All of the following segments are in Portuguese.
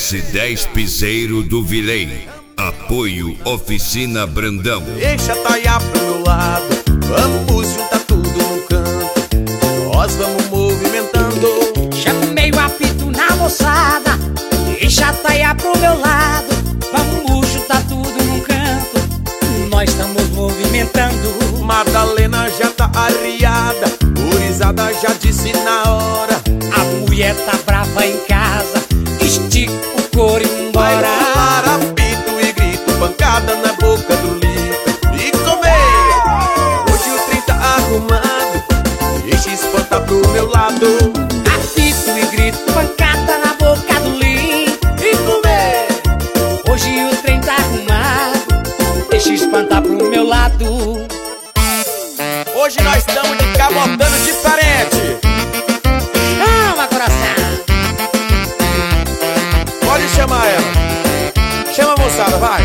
S10 Piseiro do Vilei. Apoio Oficina Brandão. Deixa a taia pro meu lado, vamos juntar tudo no canto, nós vamos movimentando. Chamei o apito na moçada, deixa a taia pro meu lado, vamos juntar tudo num canto, nós estamos movimentando. Madalena já tá arriada, gurizada já disse na hora. A mulher tá brava em casa, estica o couro e Vai embora. rolar apito e grito, pancada na boca do litro e comer. Hoje o trem tá arrumado, deixa espantar pro meu lado. Apito e grito, pancada na boca do litro E comer. Hoje o trem tá arrumado, deixa espantar pro meu lado. Hoje nós estamos de cabotando diferente. Chama, coração! Pode chamar ela. Chama a moçada, vai.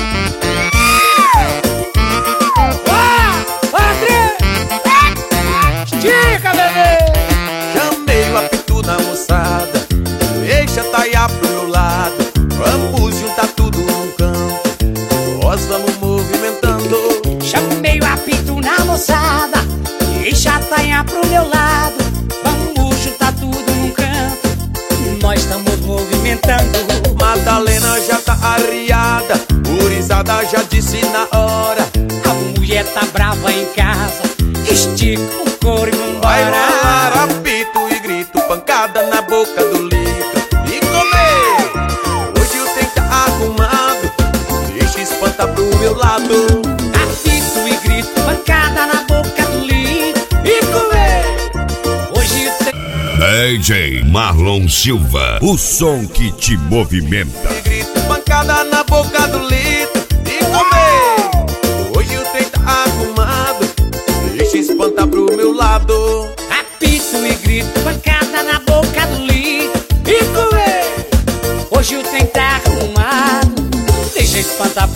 Estica, bebê! Chamei o apito na moçada, deixa a taia pro meu lado, vamos juntar tudo num canto, nós vamos movimentando. Chamei o apito na moçada, deixa a taia pro meu lado, vamos juntar tudo num canto, nós estamos movimentando. Madalena já tá arriada, gurizada já disse na hora. A mulher tá brava em casa, estica o couro e Vai vambora. rolar apito e grito, pancada na boca do litro e comer. Hoje o trem tá arrumado, deixa espantar pro meu lado. Apito e grito, pancada na boca do litro E comer. Hoje o trem... DJ Marlon Silva, o som que te movimenta. E grito, pancada na boca do litro e comer. Hoje o trem tá arrumado, deixa espantar pro meu lado. Apito e grito, pancada na boca do litro E comer. Hoje o trem tá arrumado, deixa espantar